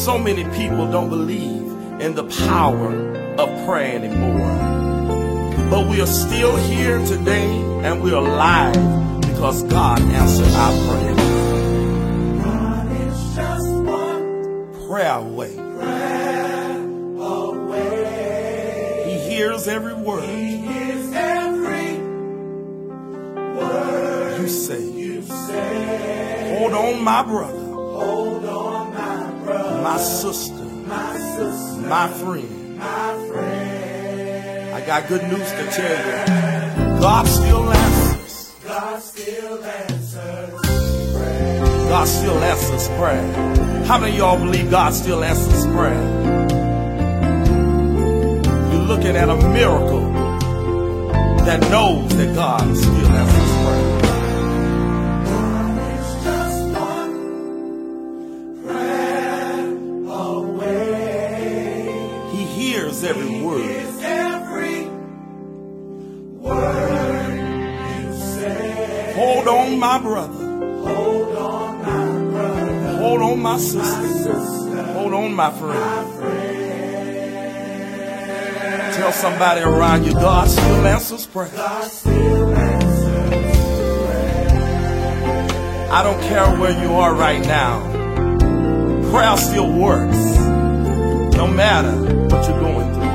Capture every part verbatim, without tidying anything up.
So many people don't believe in the power of prayer anymore. But we are still here today, and we are alive because God answered our prayer. God is just one Prayer away. prayer away. He hears every word He hears every word you say. you say. Hold on, my brother, Hold on, my brother, my sister, my sister, my friend. my friend. I got good news to tell you. God still answers. God still answers prayer. God still answers prayer. How many of y'all believe God still answers prayer? You're looking at a miracle that knows that God still answers prayer. God is just one prayer away. He hears every word. Hears every word you say. Hold on, my brother. Hold on, my brother, Hold on, my my sister. sister, Hold on, my friend. my friend. Tell somebody around you, God still answers prayer. God still answers prayer. I don't care where you are right now. Prayer still works, no matter what you're going through.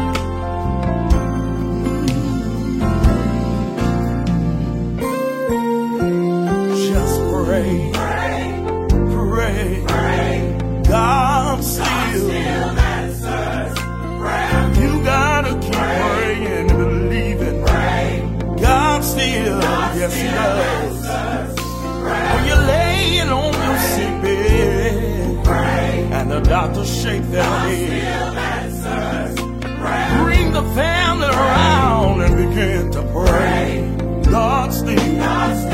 Just pray, Pray, pray. pray. God God still. still answers prayer. You gotta keep praying and believing. Pray. God still, God yes He still does. answers When you're laying on your sick bed pray. and the doctors shake their God head, still answers prayer. bring the family around and begin to pray. God still, God still